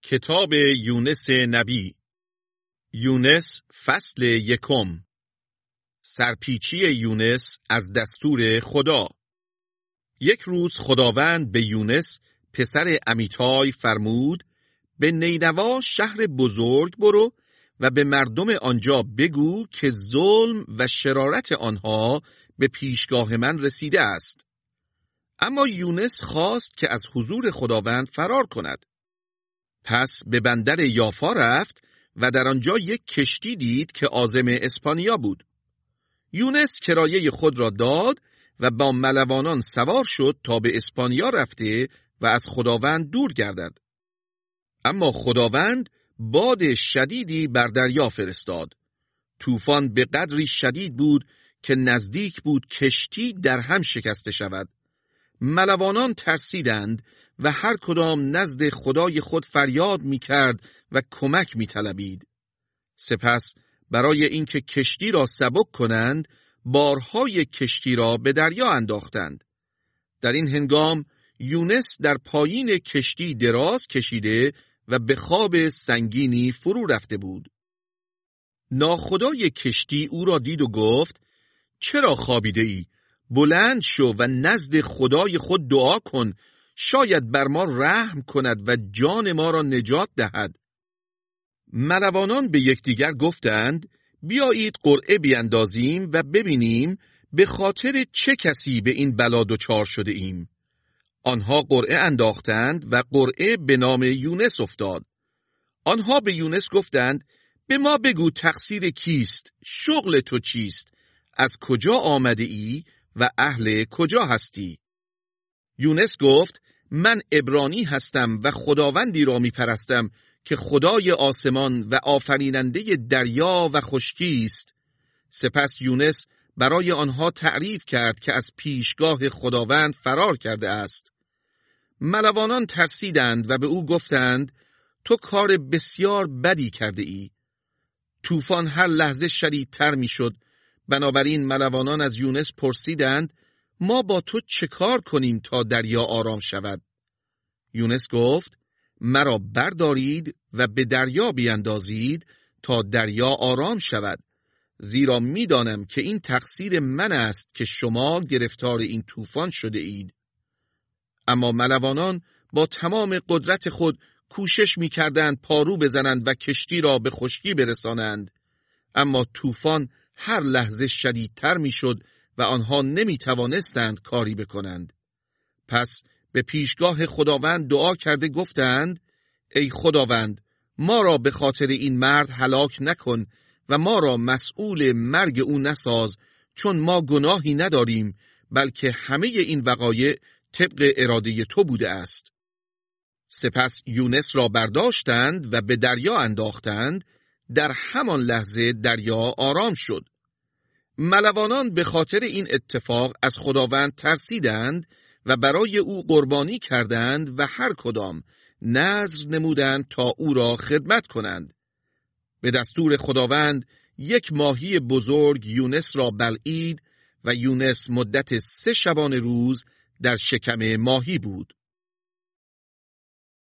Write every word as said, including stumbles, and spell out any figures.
کتاب یونس نبی، یونس فصل یکم. سرپیچی یونس از دستور خدا. یک روز خداوند به یونس پسر امیتای فرمود به نینوا شهر بزرگ برو و به مردم آنجا بگو که ظلم و شرارت آنها به پیشگاه من رسیده است. اما یونس خواست که از حضور خداوند فرار کند. پس به بندر یافا رفت و در آنجا یک کشتی دید که عازم اسپانیا بود. یونس کرایه خود را داد و با ملوانان سوار شد تا به اسپانیا رفته و از خداوند دور گردد. اما خداوند باد شدیدی بر دریا فرستاد. طوفان به قدری شدید بود که نزدیک بود کشتی در هم شکسته شود. ملوانان ترسیدند و هر کدام نزد خدای خود فریاد می کرد و کمک می طلبید. سپس برای اینکه کشتی را سبک کنند، بارهای کشتی را به دریا انداختند. در این هنگام یونس در پایین کشتی دراز کشیده و به خواب سنگینی فرو رفته بود. ناخدای کشتی او را دید و گفت: چرا خوابیده ای؟ بلند شو و نزد خدای خود دعا کن، شاید بر ما رحم کند و جان ما را نجات دهد. ملوانان به یکدیگر گفتند: بیایید قرعه بیندازیم و ببینیم به خاطر چه کسی به این بلا دچار شده ایم. آنها قرعه انداختند و قرعه به نام یونس افتاد. آنها به یونس گفتند: به ما بگو تقصیر کیست؟ شغل تو چیست؟ از کجا آمده ای و اهل کجا هستی؟ یونس گفت: من عبرانی هستم و خداوندی را می پرستم که خدای آسمان و آفریننده دریا و خشکی است. سپس یونس برای آنها تعریف کرد که از پیشگاه خداوند فرار کرده است. ملوانان ترسیدند و به او گفتند: تو کار بسیار بدی کرده ای. طوفان هر لحظه شدیدتر می شد. بنابراین ملوانان از یونس پرسیدند: ما با تو چه کار کنیم تا دریا آرام شود؟ یونس گفت: مرا بردارید و به دریا بیندازید تا دریا آرام شود، زیرا میدانم که این تقصیر من است که شما گرفتار این طوفان شده اید. اما ملوانان با تمام قدرت خود کوشش می‌کردند پارو بزنند و کشتی را به خشکی برسانند، اما طوفان هر لحظه شدیدتر می‌شد و آنها نمی‌توانستند کاری بکنند. پس به پیشگاه خداوند دعا کرده گفتند: ای خداوند، ما را به خاطر این مرد هلاک نکن و ما را مسئول مرگ او نساز، چون ما گناهی نداریم، بلکه همه این وقایع طبق اراده تو بوده است. سپس یونس را برداشتند و به دریا انداختند. در همان لحظه دریا آرام شد. ملوانان به خاطر این اتفاق از خداوند ترسیدند و برای او قربانی کردند و هر کدام نذر نمودند تا او را خدمت کنند. به دستور خداوند یک ماهی بزرگ یونس را بلعید و یونس مدت سه شبانه روز در شکم ماهی بود.